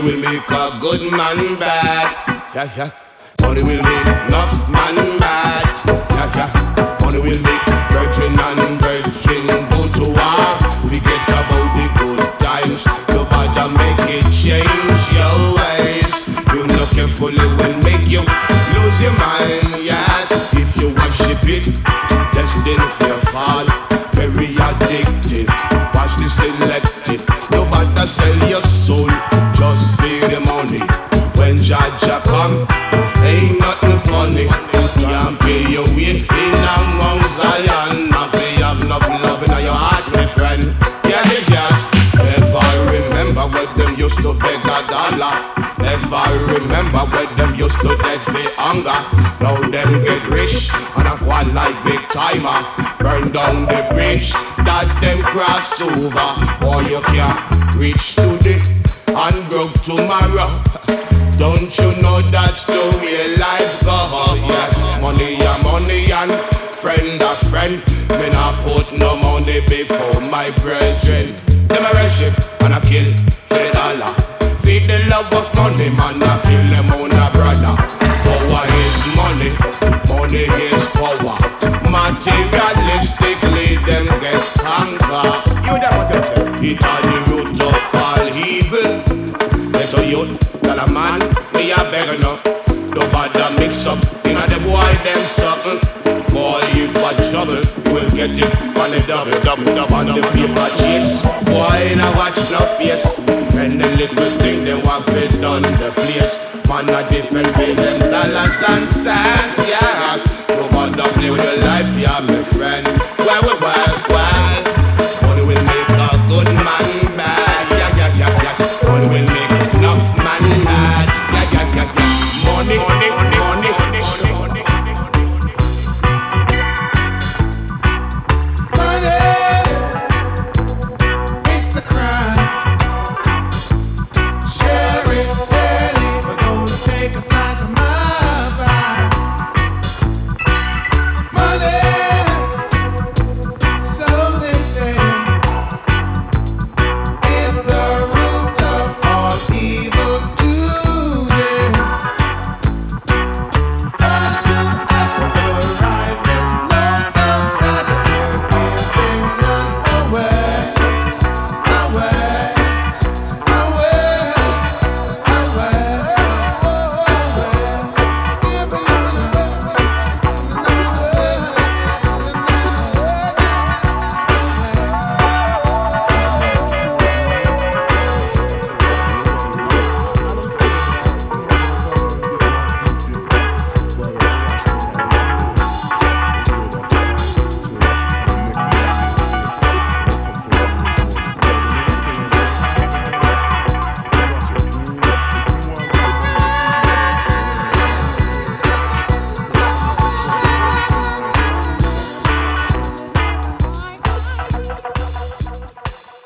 will make a good man bad. Yeah, yeah. Money will make enough man mad. Yeah, yeah. Money will make virgin and virgin go to war. Forget about the good times. Nobody make it change your ways. You know carefully will make you lose your mind. Yes, if you worship it, destined for your fall. Very addictive. Watch the selective. Nobody sell your soul, just for the money. When Jaja come, ain't nothing funny. Can't pay your way in among Zion. If you have enough love in your heart, my friend. Yeah, yes. Never remember when them used to beg a dollar. Never remember when them used to dead for hunger. Now them get rich and a quad like big timer. Burn down the bridge that them cross over. Boy, you can't reach today and broke tomorrow. Don't you know that's the way life goes? Yes, money and friend a friend. Me not put no money before my brethren. Them a worship and a kill for the dollar. Feed the love of money, man, I kill them on a brother. Power is money, money is power. Materialistically, them get conquer. You know what I'm saying? It are the root of all evil. Let a youth, tell a man, me a beggar no. Nobody mix up, in a the boy them something. Boy, if I trouble, you will get it on the double on the paper chase. Boy, now watch no face. And the little thing they want fit done the place. Man, a different way them dollars and cents.